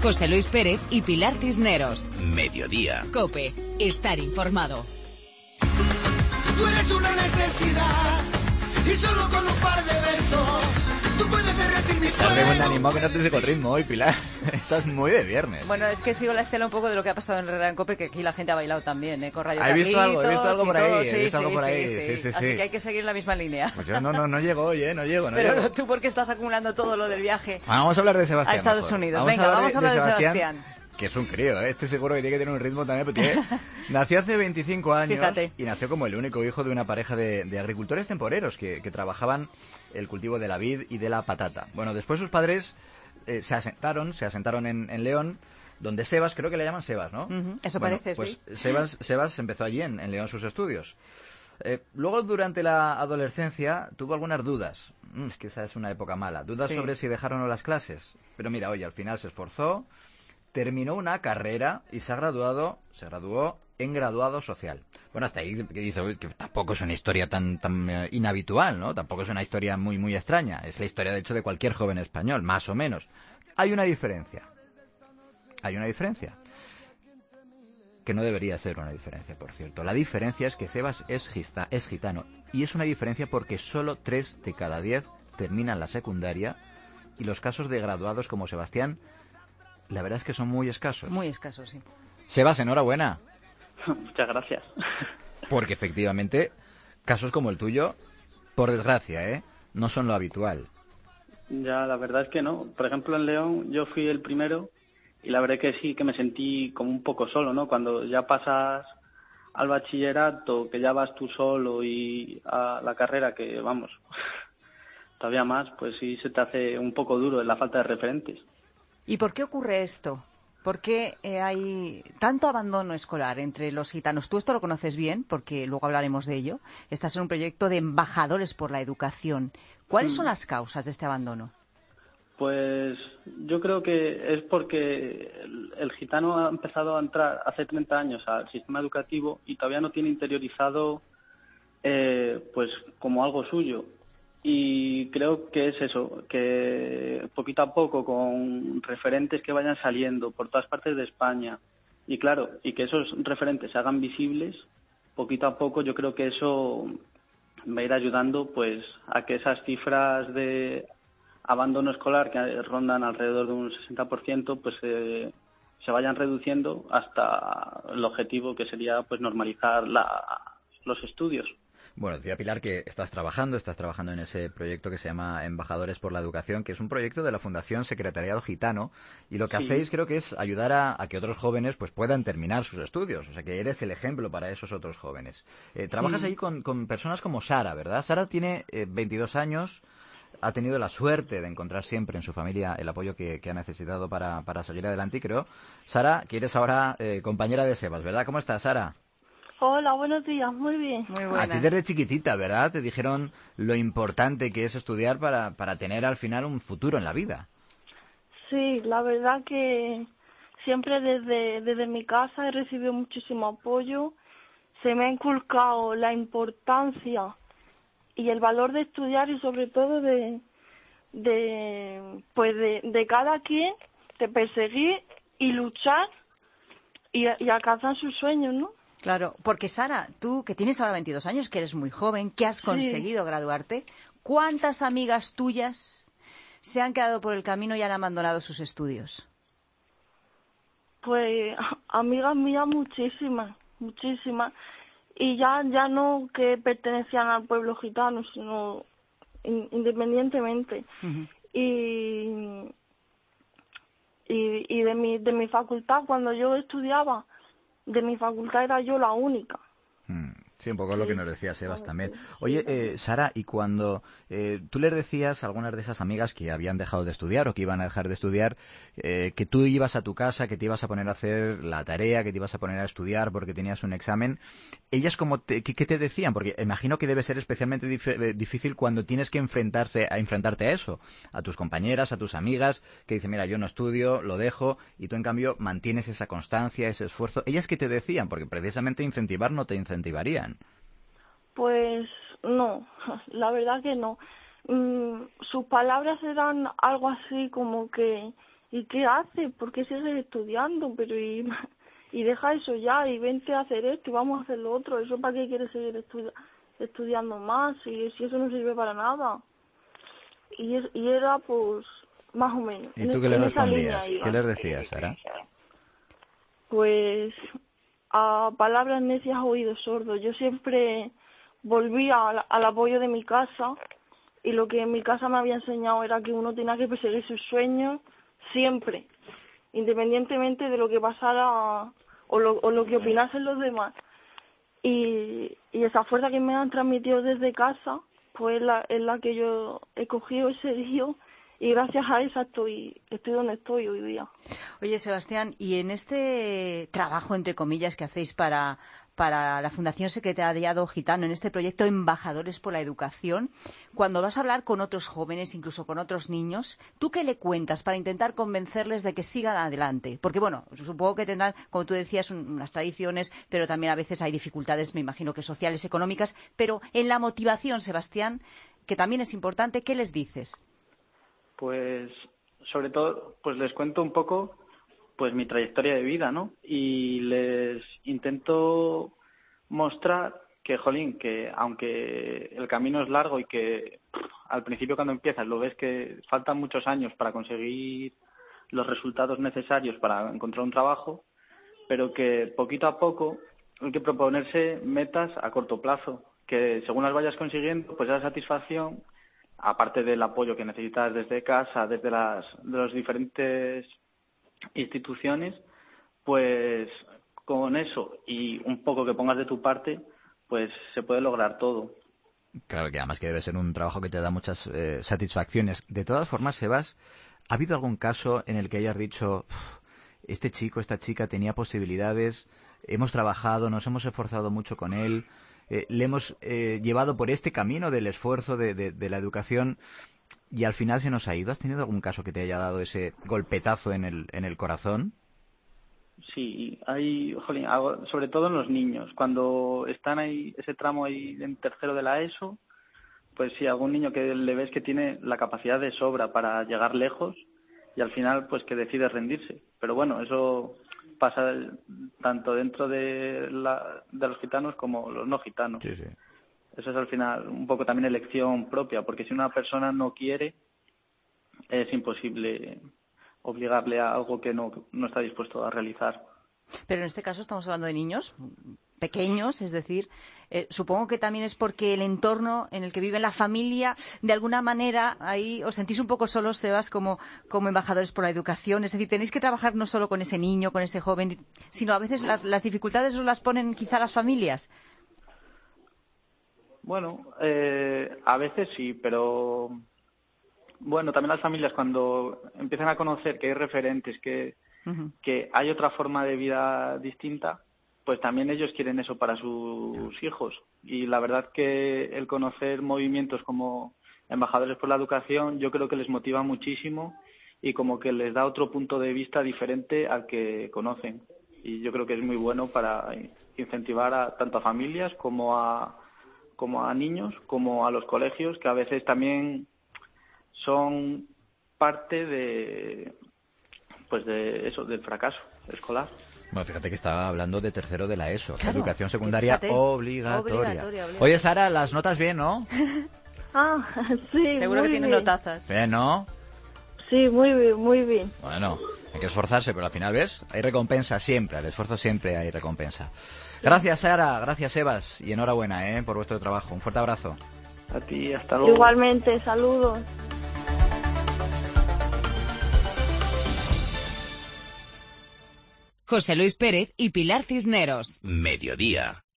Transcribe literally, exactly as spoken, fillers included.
José Luis Pérez y Pilar Cisneros. Mediodía. COPE. Estar informado. Tú eres una necesidad y solo con un par de besos tú puedes derretir mi Estás de buen ánimo, que no te sigo el ritmo hoy, Pilar. Estás muy de viernes. Bueno, es que sigo la estela un poco de lo que ha pasado en Herrera en COPE, que aquí la gente ha bailado también, ¿eh? Con Radio He visto algo, he visto algo por ahí, sí, he visto sí, algo por sí, ahí. sí. Sí, sí, Así sí. que hay que seguir la misma línea. Pues yo no, no, no llego hoy, ¿eh? No llego, no Pero llego. tú, ¿por qué estás acumulando todo lo del viaje Vamos a hablar de Sebastián. a Estados mejor. Unidos? Vamos Venga, a vamos a hablar de Sebastián. Sebastián. Que es un crío, ¿eh? Este seguro que tiene que tener un ritmo también, porque tiene... nació hace veinticinco años. Fíjate. Y nació como el único hijo de una pareja de, de agricultores temporeros que, que trabajaban el cultivo de la vid y de la patata. Bueno, después sus padres eh, se asentaron, se asentaron en, en León, donde Sebas, creo que le llaman Sebas, ¿no? Uh-huh. Eso Bueno, parece, pues sí. Sebas, Sebas empezó allí en, en León sus estudios. Eh, luego, durante la adolescencia, tuvo algunas dudas. Mm, es que esa es una época mala. Dudas Sí. sobre si dejar o no las clases. Pero mira, oye, al final se esforzó, terminó una carrera y se ha graduado, se graduó en graduado social. Bueno, hasta ahí que dice uy, que tampoco es una historia tan tan eh, inhabitual, ¿no? Tampoco es una historia muy muy extraña. Es la historia, de hecho, de cualquier joven español, más o menos. Hay una diferencia. Hay una diferencia. Que no debería ser una diferencia, por cierto. La diferencia es que Sebas es, gista, es gitano. Y es una diferencia porque solo tres de cada diez terminan la secundaria. Y los casos de graduados como Sebastián, la verdad es que son muy escasos. Muy escasos, sí. Sebas, enhorabuena. Muchas gracias. Porque efectivamente, casos como el tuyo, por desgracia, ¿eh? No son lo habitual. Ya, la verdad es que no. Por ejemplo, en León yo fui el primero y la verdad que sí, que me sentí como un poco solo, ¿no? Cuando ya pasas al bachillerato, que ya vas tú solo y a la carrera, que vamos, todavía más, pues sí se te hace un poco duro en la falta de referentes. ¿Y por qué ocurre esto? ¿Por qué eh, hay tanto abandono escolar entre los gitanos? Tú esto lo conoces bien, porque luego hablaremos de ello. Estás en un proyecto de embajadores por la educación. ¿Cuáles son las causas de este abandono? Pues yo creo que es porque el, el gitano ha empezado a entrar hace treinta años al sistema educativo y todavía no tiene interiorizado eh, pues como algo suyo. Y creo que es eso, que poquito a poco, con referentes que vayan saliendo por todas partes de España, y claro, y que esos referentes se hagan visibles, poquito a poco yo creo que eso va a ir ayudando pues a que esas cifras de abandono escolar que rondan alrededor de un sesenta por ciento pues eh, se vayan reduciendo hasta el objetivo que sería pues normalizar la, los estudios. Bueno, decía Pilar que estás trabajando, estás trabajando en ese proyecto que se llama Embajadores por la Educación, que es un proyecto de la Fundación Secretariado Gitano, y lo que Sí. hacéis creo que es ayudar a, a que otros jóvenes pues puedan terminar sus estudios, o sea que eres el ejemplo para esos otros jóvenes. Eh, trabajas Sí. ahí con, con personas como Sara, ¿verdad? Sara tiene eh, veintidós años, ha tenido la suerte de encontrar siempre en su familia el apoyo que, que ha necesitado para, para seguir adelante, y creo, Sara, que eres ahora eh, compañera de Sebas, ¿verdad? ¿Cómo estás, Sara? Hola, buenos días, muy bien. Muy A buenas. ti desde chiquitita, ¿verdad? Te dijeron lo importante que es estudiar para, para tener al final un futuro en la vida. Sí, la verdad que siempre desde, desde mi casa he recibido muchísimo apoyo. Se me ha inculcado la importancia y el valor de estudiar y sobre todo de, de pues de, de cada quien, de perseguir y luchar y, y alcanzar sus sueños, ¿no? Claro, porque Sara, tú que tienes ahora veintidós años, que eres muy joven, que has conseguido graduarte, ¿cuántas amigas tuyas se han quedado por el camino y han abandonado sus estudios? Pues amigas mías muchísimas, muchísimas. Y ya ya no que pertenecían al pueblo gitano, sino in, independientemente. Uh-huh. Y, y y de mi de mi facultad, cuando yo estudiaba, de mi facultad era yo la única. Hmm, sí, un poco lo que nos decía Sebas también. Oye, eh, Sara, y cuando eh, tú les decías a algunas de esas amigas que habían dejado de estudiar o que iban a dejar de estudiar, eh, que tú ibas a tu casa, que te ibas a poner a hacer la tarea, que te ibas a poner a estudiar porque tenías un examen, ellas como te, ¿qué, qué te decían? Porque imagino que debe ser especialmente dif- eh, difícil cuando tienes que enfrentarte a enfrentarte a eso, a tus compañeras, a tus amigas, que dicen, mira, yo no estudio, lo dejo, y tú en cambio mantienes esa constancia, ese esfuerzo. ¿Ellas qué te decían? Porque precisamente incentivar no te incentivarían. Pues no, la verdad que no. Mm, sus palabras eran algo así como que ¿y qué haces? ¿Por qué sigues estudiando? Pero y, y deja eso ya y vente a hacer esto y vamos a hacer lo otro. ¿Eso para qué quieres seguir estu estudiando más? Si, si eso no sirve para nada. Y, es, y era pues más o menos. ¿Y tú qué le respondías? ¿Qué les decías, Sara? Pues a palabras necias oídos sordos. Yo siempre volvía al, al apoyo de mi casa y lo que en mi casa me había enseñado era que uno tenía que perseguir sus sueños siempre, independientemente de lo que pasara o lo, o lo que opinasen los demás. Y, y esa fuerza que me han transmitido desde casa, pues es la, es la que yo he cogido ese día. Y gracias a esa estoy, estoy donde estoy hoy día. Oye, Sebastián, y en este trabajo, entre comillas, que hacéis para, para la Fundación Secretariado Gitano, en este proyecto Embajadores por la Educación, cuando vas a hablar con otros jóvenes, incluso con otros niños, ¿tú qué le cuentas para intentar convencerles de que sigan adelante? Porque, bueno, supongo que tendrán, como tú decías, un, unas tradiciones, pero también a veces hay dificultades, me imagino que sociales, económicas, pero en la motivación, Sebastián, que también es importante, ¿qué les dices? Pues, sobre todo, pues les cuento un poco, pues mi trayectoria de vida, ¿no? Y les intento mostrar que, jolín, que aunque el camino es largo y que pff, al principio cuando empiezas lo ves que faltan muchos años para conseguir los resultados necesarios para encontrar un trabajo, pero que poquito a poco hay que proponerse metas a corto plazo, que según las vayas consiguiendo, pues esa satisfacción, aparte del apoyo que necesitas desde casa, desde las de las diferentes instituciones, pues con eso y un poco que pongas de tu parte, pues se puede lograr todo. Claro que además que debe ser un trabajo que te da muchas eh, satisfacciones. De todas formas, Sebas, ¿ha habido algún caso en el que hayas dicho, este chico, esta chica tenía posibilidades, hemos trabajado, nos hemos esforzado mucho con él, Eh, le hemos eh, llevado por este camino del esfuerzo de, de, de la educación y al final se nos ha ido? ¿Has tenido algún caso que te haya dado ese golpetazo en el, en el corazón? Sí, hay, jolín, sobre todo en los niños, cuando están ahí, ese tramo ahí en tercero de la ESO, pues sí, algún niño que le ves que tiene la capacidad de sobra para llegar lejos y al final pues que decide rendirse. Pero bueno, eso pasa tanto dentro de, la, de los gitanos como los no gitanos. Sí, sí. Eso es al final un poco también elección propia, porque si una persona no quiere, es imposible obligarle a algo que no, no está dispuesto a realizar. Pero en este caso estamos hablando de niños pequeños, es decir, eh, supongo que también es porque el entorno en el que vive la familia, de alguna manera, ahí os sentís un poco solos, Sebas, como, como embajadores por la educación. Es decir, tenéis que trabajar no solo con ese niño, con ese joven, sino a veces las, las dificultades os las ponen quizá las familias. Bueno, eh, a veces sí, pero bueno, también las familias cuando empiezan a conocer que hay referentes, que, uh-huh. que hay otra forma de vida distinta, pues también ellos quieren eso para sus hijos. Y la verdad que el conocer movimientos como Embajadores por la Educación, yo creo que les motiva muchísimo y como que les da otro punto de vista diferente al que conocen. Y yo creo que es muy bueno para incentivar a, tanto a familias como a, como a niños, como a los colegios, que a veces también son parte de, pues de eso, del fracaso escolar. Bueno, fíjate que estaba hablando de tercero de la ESO, claro, educación secundaria fíjate, obligatoria. Obligatoria, obligatoria. Oye, Sara, las notas bien, ¿no? Ah, sí, seguro muy que tiene bien. notazas. Bien, ¿no? Sí, muy bien, muy bien. Bueno, hay que esforzarse, pero al final, ¿ves? Hay recompensa siempre, al esfuerzo siempre hay recompensa. Gracias, Sara, gracias, Sebas, y enhorabuena, ¿eh? por vuestro trabajo. Un fuerte abrazo. A ti, hasta luego. Igualmente, saludos. José Luis Pérez y Pilar Cisneros. Mediodía.